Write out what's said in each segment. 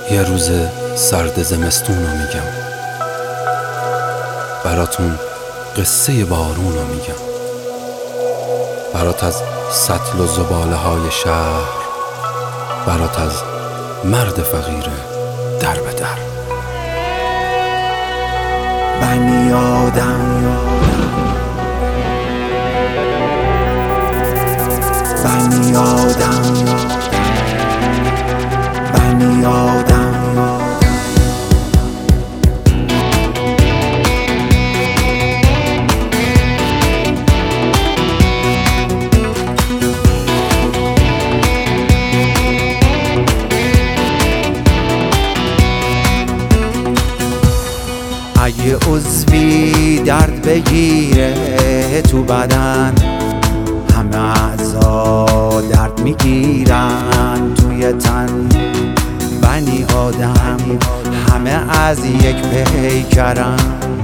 یه روز سرد زمستون رو میگم، براتون قصه بارون رو میگم، برات از سطل و زباله های شهر، برات از مرد فقیر در به در. بنی آدم بنی آدم بنی آدم اگه عضوی درد بگیره تو بدن، همه اعضا درد میگیرن توی تن. بنی آدم همه از یک پیکرن،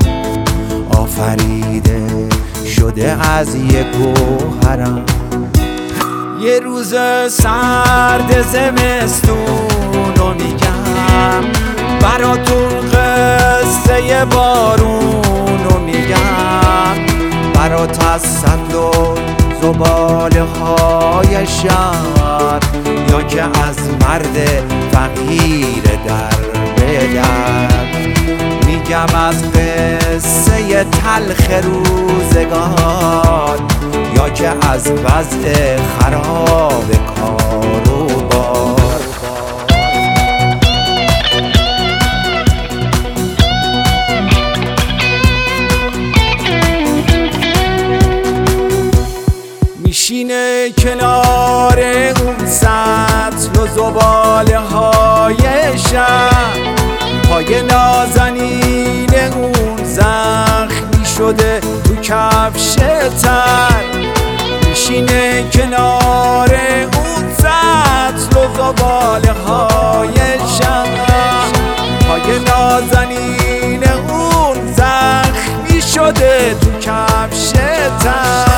آفریده شده از یک گوهرن. یه روز سرد زمستونو میگم، براتون قصه بارونو میگم، برات از سطل و زباله های شهر، یا که از مرد فقیر در به در. میگم از قصه تلخ روزگار، یا که از وضع خراب کار و بار. میشینه کنار اون سطل و زباله های شهر، پای نازنین اون زخمی شده تو کفش تر. میشینه کنار اون سطل و زباله های شهر، پای نازنین اون زخمی شده تو کفش تر.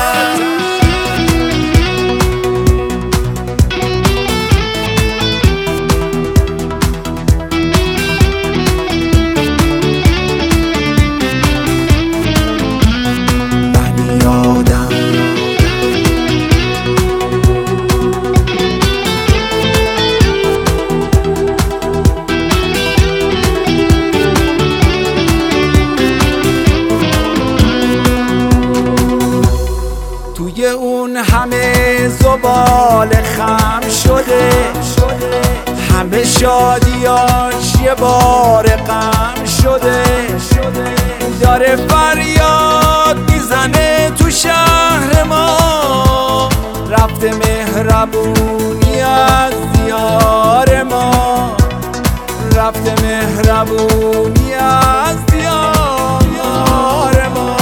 توی اون همه زباله خم شده، همه شادیاش یه بار غم شده. داره فریاد میزنه تو شهر ما، رفته مهربونی از دیار ما، رفته مهربونی از دیار ما.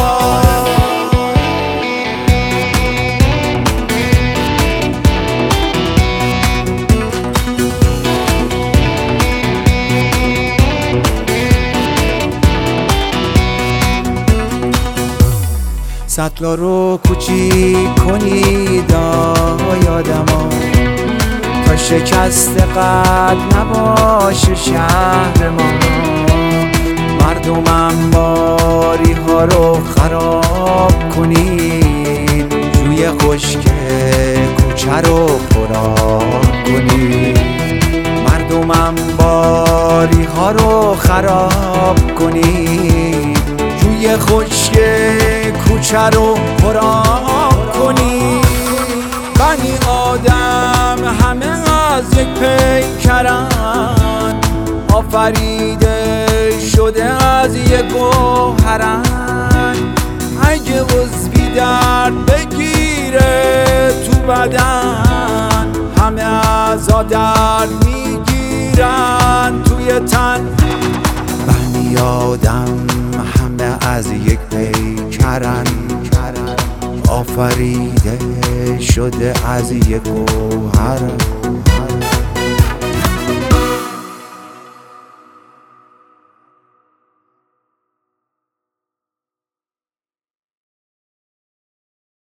سطلا رو کوچیک کنید آدما، تا شکست قد نباشه شهر ما. مردمم باری ها رو خراب کنید، جوی خشک کوچه رو پرآب کنید. مردمم باری ها رو خراب کنید، جوی خشک کوچه رو پرآب کنید. بنی آدم همه از یک پیکرن، آفریده شده از یک گوهرن. اگه عضوی درد بگیره تو بدن، همه اعضا درد میگیرن توی تن. بنی آدم همه از یک پیکرن، آفریده شده از یک گوهرن.